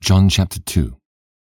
John chapter 2.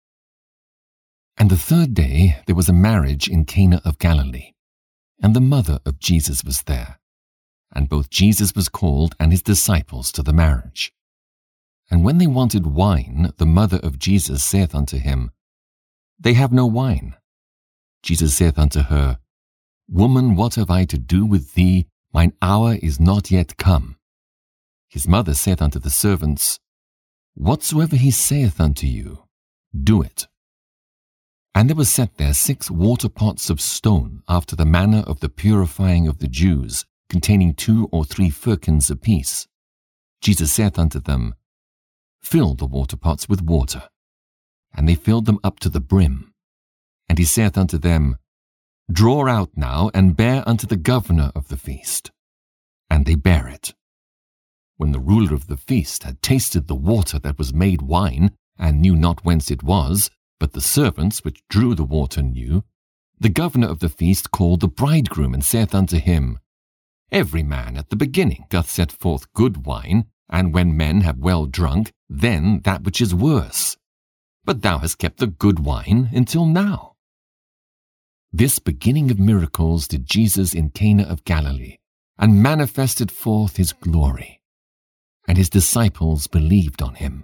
And the third day there was a marriage in Cana of Galilee, and the mother of Jesus was there. And both Jesus was called and his disciples to the marriage. And when they wanted wine, the mother of Jesus saith unto him, They have no wine. Jesus saith unto her, Woman, what have I to do with thee? Mine hour is not yet come. His mother saith unto the servants, Whatsoever he saith unto you, do it. And there were set there 6 water pots of stone, after the manner of the purifying of the Jews, containing 2 or 3 firkins apiece. Jesus saith unto them, Fill the water pots with water. And they filled them up to the brim. And he saith unto them, Draw out now, and bear unto the governor of the feast. And they bare it. When the ruler of the feast had tasted the water that was made wine, and knew not whence it was, but the servants which drew the water knew, the governor of the feast called the bridegroom, and saith unto him, Every man at the beginning doth set forth good wine, and when men have well drunk, then that which is worse. But thou hast kept the good wine until now. This beginning of miracles did Jesus in Cana of Galilee, and manifested forth his glory. And his disciples believed on him.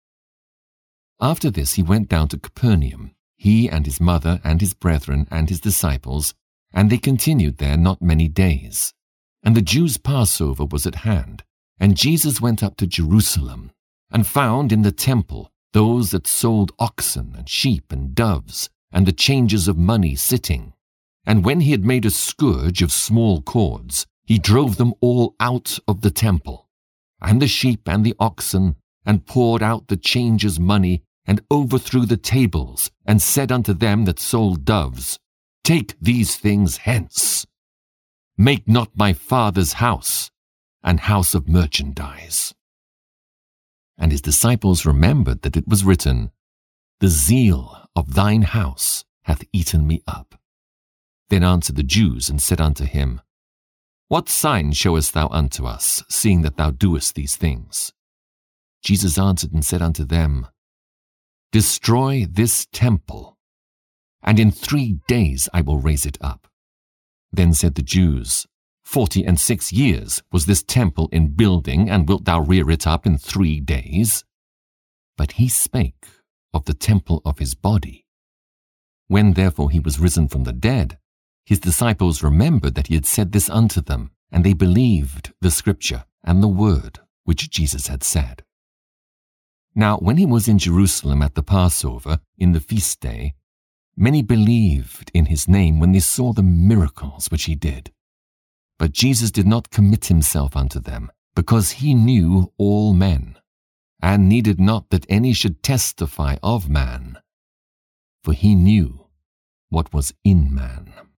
After this he went down to Capernaum, he and his mother and his brethren and his disciples, and they continued there not many days. And the Jews' Passover was at hand, and Jesus went up to Jerusalem, and found in the temple those that sold oxen and sheep and doves, and the changers of money sitting. And when he had made a scourge of small cords, he drove them all out of the temple, and the sheep and the oxen, and poured out the changers' money, and overthrew the tables, and said unto them that sold doves, Take these things hence. Make not my Father's house an house of merchandise. And his disciples remembered that it was written, The zeal of thine house hath eaten me up. Then answered the Jews, and said unto him, What sign showest thou unto us, seeing that thou doest these things? Jesus answered and said unto them, Destroy this temple, and in 3 days I will raise it up. Then said the Jews, 46 years was this temple in building, and wilt thou rear it up in 3 days? But he spake of the temple of his body. When therefore he was risen from the dead, his disciples remembered that he had said this unto them, and they believed the scripture and the word which Jesus had said. Now when he was in Jerusalem at the Passover, in the feast day, many believed in his name when they saw the miracles which he did. But Jesus did not commit himself unto them, because he knew all men, and needed not that any should testify of man, for he knew what was in man.